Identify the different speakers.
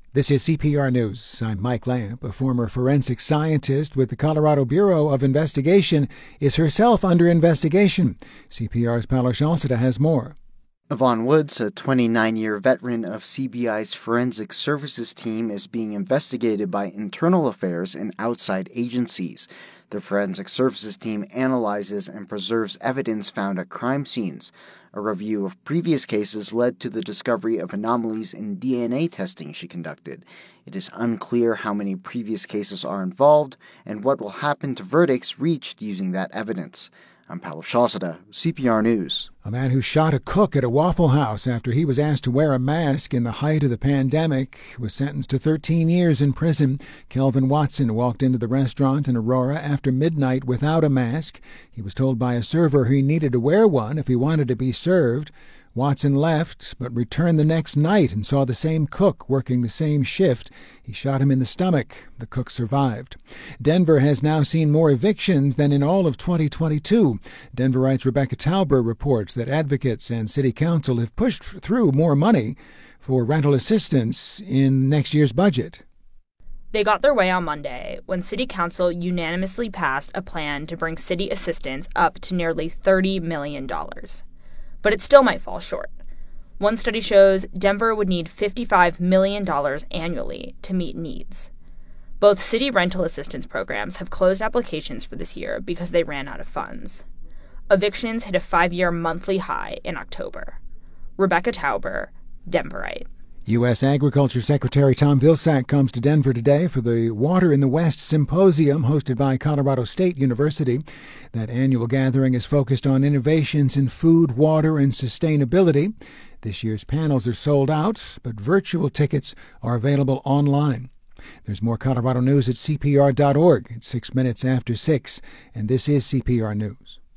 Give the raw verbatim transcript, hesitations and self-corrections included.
Speaker 1: This is C P R News. I'm Mike Lamp. A former forensic scientist with the Colorado Bureau of Investigation is herself under investigation. C P R's Paolo Scialsita has more.
Speaker 2: Yvonne Woods, a twenty-nine-year veteran of C B I's Forensic Services team, is being investigated by internal affairs and outside agencies. The Forensic Services team analyzes and preserves evidence found at crime scenes. A review of previous cases led to the discovery of anomalies in D N A testing she conducted. It is unclear how many previous cases are involved and what will happen to verdicts reached using that evidence. I'm Paolo Scialsita, C P R News.
Speaker 1: A man who shot a cook at a Waffle House after he was asked to wear a mask in the height of the pandemic was sentenced to thirteen years in prison. Kelvin Watson walked into the restaurant in Aurora after midnight without a mask. He was told by a server he needed to wear one if he wanted to be served. Watson left, but returned the next night and saw the same cook working the same shift. He shot him in the stomach. The cook survived. Denver has now seen more evictions than in all of twenty twenty-two. Denverite's Rebecca Tauber reports that advocates and city council have pushed through more money for rental assistance in next year's budget.
Speaker 3: They got their way on Monday when City Council unanimously passed a plan to bring city assistance up to nearly thirty million dollars. But it still might fall short. One study shows Denver would need fifty-five million dollars annually to meet needs. Both city rental assistance programs have closed applications for this year because they ran out of funds. Evictions hit a five-year monthly high in October. Rebecca Tauber, Denverite.
Speaker 1: U S. Agriculture Secretary Tom Vilsack comes to Denver today for the Water in the West Symposium hosted by Colorado State University. That annual gathering is focused on innovations in food, water, and sustainability. This year's panels are sold out, but virtual tickets are available online. There's more Colorado news at C P R dot org. It's six minutes after six, and this is C P R News.